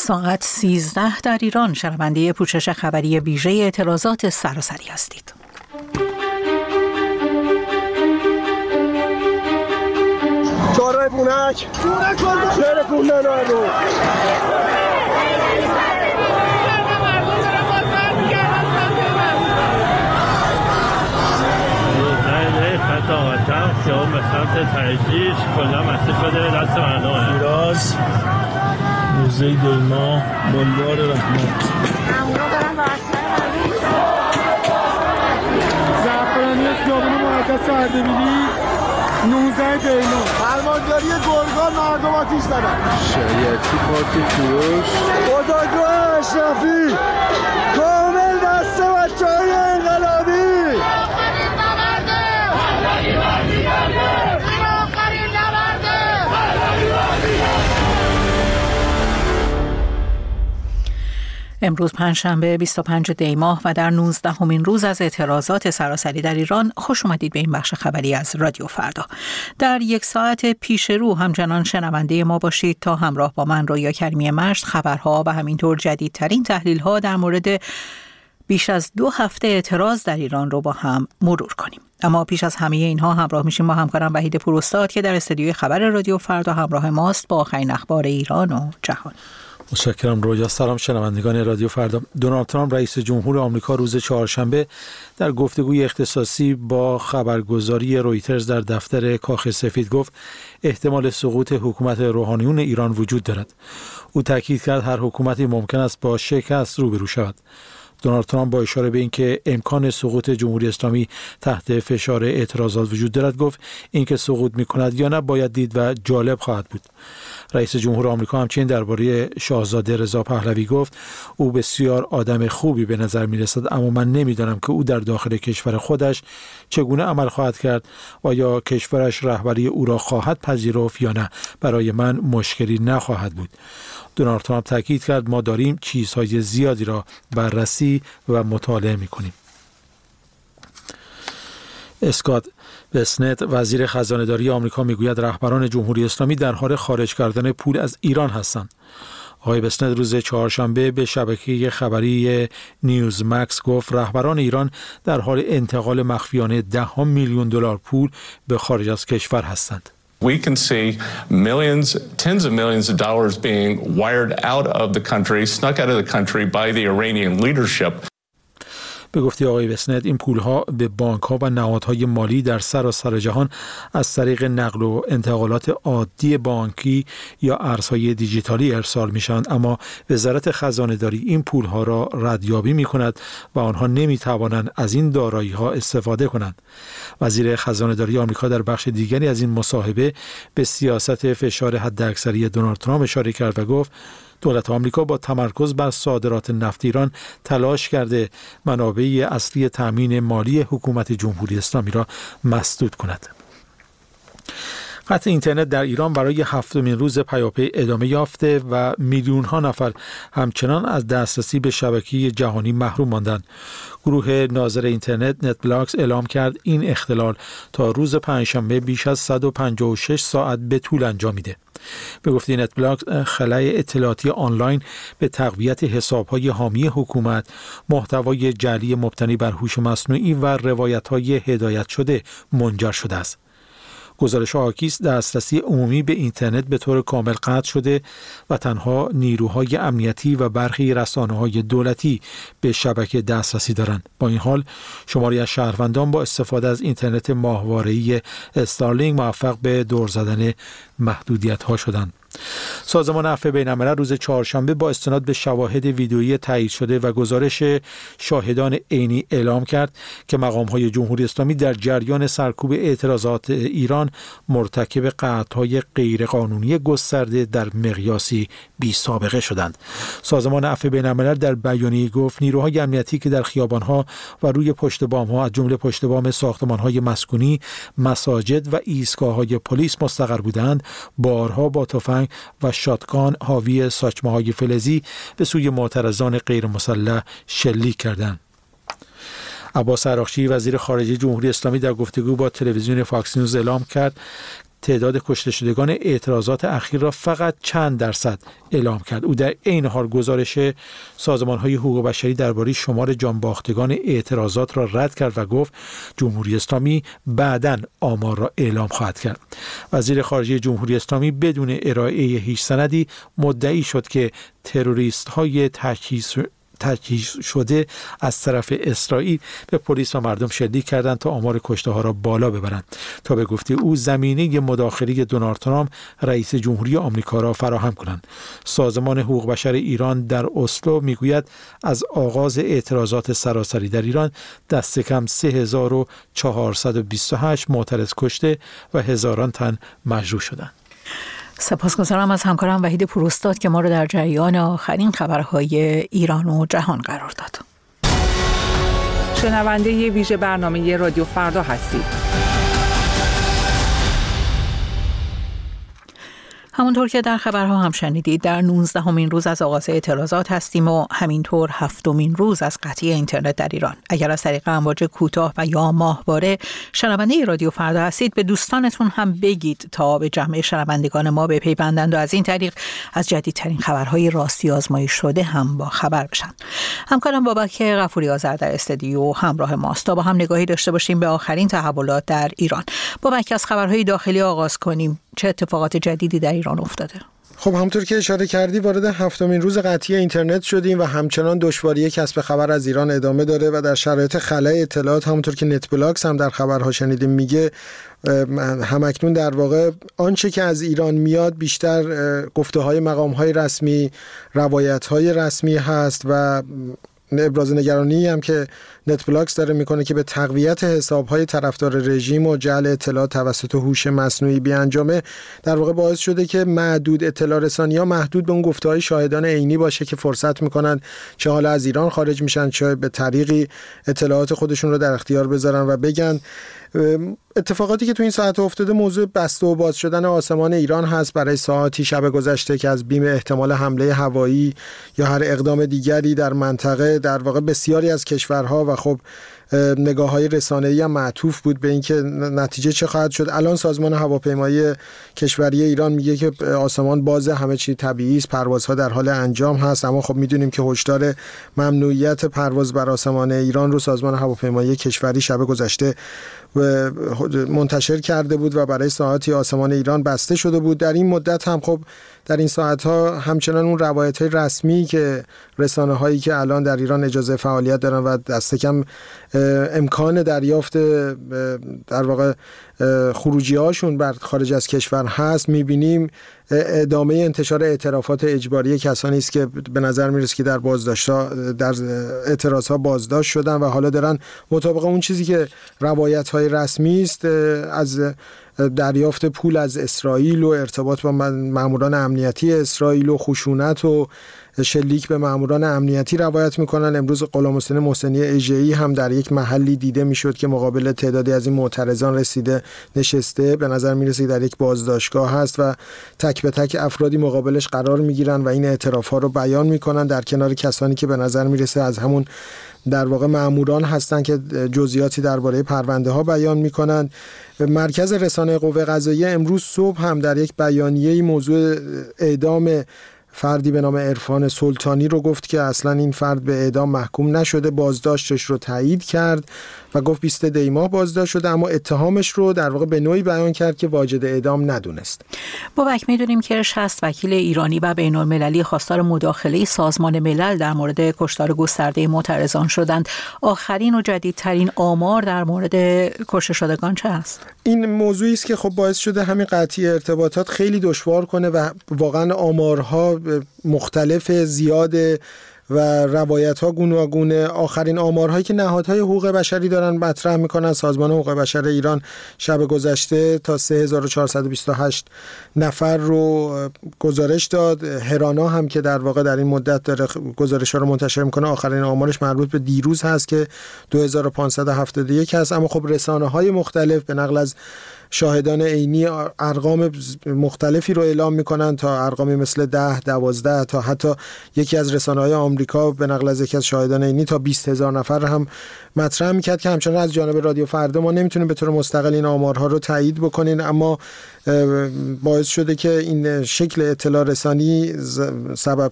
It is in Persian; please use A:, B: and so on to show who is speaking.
A: ساعت 13 در ایران شنونده پوشش خبری ویژه اعتراضات سراسری هستید.
B: چهارراه پونک شهر کوهنورد
C: خیابون به سمت تجریش کلا مسته شده دست مردم.
D: شیراز موزه دیما بلوار رحمت
B: زعفرانی خیابون مقدس اردبیلی 19 دیما فرمانداری گرگان مردم آتیش زدن.
E: شریعتی پارک کوروش
B: بزرگوار اشرفی کامل دست بچه‌های انقلابی.
A: امروز پنجشنبه 25 دی ماه و در 19مین روز از اعتراضات سراسری در ایران خوش اومدید به این بخش خبری از رادیو فردا. در یک ساعت پیش رو همچنان شنونده ما باشید تا همراه با من رویا کریمی مشت خبرها و همینطور جدیدترین تحلیل‌ها در مورد بیش از 2 هفته اعتراض در ایران رو با هم مرور کنیم. اما پیش از همه اینها همراه میشیم با همکارم وحید پوراستاد که در استودیوی خبر رادیو فردا همراه ماست با آخرین اخبار ایران و جهان.
D: متشکرم رویا. سلام شنوندگان رادیو فردا. دونالد ترامپ رئیس جمهور آمریکا روز چهارشنبه در گفتگوی اختصاصی با خبرگزاری رویترز در دفتر کاخ سفید گفت احتمال سقوط حکومت روحانیون ایران وجود دارد. او تاکید کرد هر حکومتی ممکن است با شکست روبرو شود. دونالد ترامپ با اشاره به اینکه امکان سقوط جمهوری اسلامی تحت فشار اعتراضات وجود دارد گفت اینکه سقوط می‌کند یا نه باید دید و جالب خواهد بود. رئیس جمهور آمریکا همچنین درباره شاهزاده رضا پهلوی گفت او بسیار آدم خوبی به نظر می‌رسد، اما من نمی‌دانم که او در داخل کشور خودش چگونه عمل خواهد کرد و یا کشورش رهبری او را خواهد پذیرفت یا نه. برای من مشکلی نخواهد بود. دونالد ترامپ تاکید کرد ما داریم چیزهای زیادی را بررسی و مطالعه می‌کنیم. اسکات بسنت وزیر خزانه‌داری آمریکا میگوید رهبران جمهوری اسلامی در حال خارج کردن پول از ایران هستند. آقای بسنت روز چهارشنبه به شبکه خبری نیوز مکس گفت رهبران ایران در حال انتقال مخفیانه $10 میلیون پول به خارج از کشور هستند.
F: We can see millions, tens of millions of dollars being wired out of the country, snuck out of the country by the Iranian leadership.
D: به گفته آقای بسنت این پولها به بانک‌ها و نهادهای مالی در سراسر جهان از طریق نقل و انتقالات عادی بانکی یا ارزهای دیجیتالی ارسال می‌شوند، اما وزارت خزانه‌داری این پولها را ردیابی می‌کند و آنها نمی‌توانند از این دارایی‌ها استفاده کنند. وزیر خزانه‌داری آمریکا در بخش دیگری از این مصاحبه به سیاست فشار حداکثری دونالد ترامپ اشاره کرد و گفت دولت آمریکا با تمرکز بر صادرات نفت ایران تلاش کرده منابع اصلی تامین مالی حکومت جمهوری اسلامی را مسدود کند. قطع اینترنت در ایران برای 7مین روز پیاپی ادامه یافته و میلیون‌ها نفر همچنان از دسترسی به شبکه جهانی محروم ماندند. گروه ناظر اینترنت نتبلاکس اعلام کرد این اختلال تا روز پنجشنبه بیش از 156 ساعت به طول انجامیده. به گفته نتبلاکس خلای اطلاعاتی آنلاین به تقویت حساب‌های حامی حکومت، محتوای جعلی مبتنی بر هوش مصنوعی و روایت‌های هدایت شده منجر شده است. گزارش حاکی است دسترسی عمومی به اینترنت به طور کامل قطع شده و تنها نیروهای امنیتی و برخی رسانه‌های دولتی به شبکه دسترسی دارند. با این حال شماری از شهروندان با استفاده از اینترنت ماهواره‌ای استارلینک موفق به دور زدن محدودیت‌ها شدند. سازمان عفو بین‌الملل روز چهارشنبه با استناد به شواهد ویدئویی تایید شده و گزارش شاهدان عینی اعلام کرد که مقام‌های جمهوری اسلامی در جریان سرکوب اعتراضات ایران مرتکب قطع‌های غیرقانونی گسترده در مقیاسی بی‌سابقه شدند. سازمان عفو بین‌الملل در بیانیه گفت نیروهای امنیتی که در خیابان‌ها و روی پشت بام‌ها از جمله پشت بام ساختمان‌های مسکونی، مساجد و ایستگاه‌های پلیس مستقر بودند، بارها با تفنگ و شاتگان حاوی ساچمه‌های فلزی به سوی معترضان غیر مسلح شلیک کردند. عباس عراقچی وزیر خارجه جمهوری اسلامی در گفتگو با تلویزیون فاکس نیوز اعلام کرد تعداد کشته شدگان اعتراضات اخیر را فقط چند درصد اعلام کرد. او در عین حال گزارش سازمان‌های حقوق بشری درباره شمار جانباختگان اعتراضات را رد کرد و گفت جمهوری اسلامی بعداً آمار را اعلام خواهد کرد. وزیر خارجه جمهوری اسلامی بدون ارائه هیچ سندی مدعی شد که تروریست‌های تجهیز شده از طرف اسرائیل به پلیس و مردم شلیک کردند تا آمار کشته ها را بالا ببرند تا به گفته او زمینه مداخله دونالد ترامپ رئیس جمهوری آمریکا را فراهم کنند. سازمان حقوق بشر ایران در اسلو میگوید از آغاز اعتراضات سراسری در ایران دست کم 3428 معترض کشته و هزاران تن مجروح شدند.
A: سپاسگزارم از همکارم وحید پوراستاد که ما رو در جریان آخرین خبرهای ایران و جهان قرار داد.
G: شنونده ویژه برنامه رادیو فردا هستید.
A: همونطور که در خبرها هم شنیدید در 19مین روز از آغاز اعتراضات هستیم و همینطور 7مین روز از قطعی اینترنت در ایران. اگر از طریق امواج کوتاه و یا ماهواره شنونده رادیو فردا هستید به دوستانتون هم بگید تا به جمع شنوندگان ما بپیوندند و از این طریق از جدیدترین خبرهای راستی آزمایی شده هم با خبر بشن. همکارم بابک غفوری آذر در استودیو همراه ماست تا با هم نگاهی داشته باشیم به آخرین تحولات در ایران. بابک از خبرهای داخلی آغاز کنیم. چه اتفاقات جدیدی در ایران افتاده؟
H: خب همونطور که اشاره کردی وارد 7مین روز قطعی اینترنت شدیم و همچنان دشواری کسب خبر از ایران ادامه داره و در شرایط خلأ اطلاعات همونطور که نت بلاکس هم در خبرها شنیدیم میگه همکنون در واقع آنچه که از ایران میاد بیشتر گفته‌های مقام‌های رسمی، روایت‌های رسمی هست و ابراز نگرانی هم که نت بلاکس داره میکنه که به تقویت حساب‌های طرفدار رژیم و جعل اطلاعات توسط هوش مصنوعی بیانجامه در واقع باعث شده که معدود اطلاع رسانی‌ها محدود به اون گفته‌های شاهدان عینی باشه که فرصت میکنن چه حالا از ایران خارج میشن چه به طریقی اطلاعات خودشون رو در اختیار بذارن و بگن. اتفاقاتی که تو این ساعت افتاده موضوع بسته و باز شدن آسمان ایران هست برای ساعاتی شب گذشته که از بیم احتمال حمله هوایی یا هر اقدام دیگری در منطقه در واقع بسیاری از کشورها و خب نگاه‌های رسانه‌ای هم معطوف بود به اینکه نتیجه چه خواهد شد. الان سازمان هواپیمایی کشوری ایران میگه که آسمان باز، همه چی طبیعی است، پروازها در حال انجام هست، اما خب میدونیم که هشدار ممنوعیت پرواز بر آسمان ایران رو سازمان هواپیمایی کشوری شب گذشته منتشر کرده بود و برای ساعاتی آسمان ایران بسته شده بود. در این مدت هم خب در این ساعت‌ها همچنان اون روایت‌های رسمی که رسانه‌هایی که الان در ایران اجازه فعالیت دارن و دست کم امکان دریافت در واقع خروجی‌هاشون بر خارج از کشور هست، می‌بینیم ادامه انتشار اعترافات اجباری کسانی است که به نظر میرسه که در اعتراض‌ها بازداشت شدن و حالا دارن مطابق اون چیزی که روایت‌های رسمی است از دریافت پول از اسرائیل و ارتباط با ماموران امنیتی اسرائیل و خشونت و شلیک به ماموران امنیتی روایت میکنن. امروز غلامحسین محسنی اژه‌ای هم در یک محلی دیده میشد که مقابل تعدادی از این معترضان رسیده نشسته، به نظر میرسه در یک بازداشتگاه هست و تک به تک افرادی مقابلش قرار میگیرن و این اعتراف‌ها رو بیان میکنن در کنار کسانی که به نظر میرسه از همون در واقع ماموران هستن که جزئیاتی درباره پرونده ها بیان میکنن. مرکز رسانه قوه قضاییه امروز صبح هم در یک بیانیه موضوع اعدام فردی به نام عرفان سلطانی رو گفت که اصلا این فرد به اعدام محکوم نشده، بازداشتش رو تایید کرد و گفت 20 دی ماه بازداشت شده، اما اتهامش رو در واقع به نوعی بیان کرد که واجد اعدام ندونست.
A: بابک میدونیم که 60 وکیل ایرانی و بین‌المللی خواستار مداخله سازمان ملل در مورد کشتار گسترده معترضان شدند. آخرین و جدیدترین آمار در مورد کشته شدگان چه است؟
H: این موضوعی است که خب باعث شده همین قطعی ارتباطات خیلی دشوار کنه و واقعا آمارها مختلف زیاده و روایت‌ها گوناگونه. آخرین آمارهایی که نهادهای حقوق بشری دارن مطرح میکنن، سازمان حقوق بشر ایران شب گذشته تا 3428 نفر رو گزارش داد. هرانا هم که در واقع در این مدت داره گزارش‌ها رو منتشر میکنه، آخرین آمارش مربوط به دیروز هست که 2571 هست، اما خب رسانه‌های مختلف به نقل از شاهدان عینی ارقام مختلفی رو اعلام میکنن، تا ارقامی مثل 10، 12 تا حتی یکی از رسانه‌های آمریکا به نقل از یکی از شاهدان عینی تا 20,000 نفر هم مطرح میکرد که همچنان از جانب رادیو فردا ما نمیتونیم به طور مستقل این آمارها رو تایید بکنین، اما باعث شده که این شکل اطلاع رسانی سبب